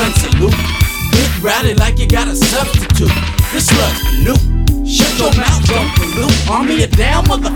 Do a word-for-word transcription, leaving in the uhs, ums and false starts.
gun salute. Get rowdy like you got a substitute. This was Luke. Shut your mouth, don't pollute. Army it down, mother.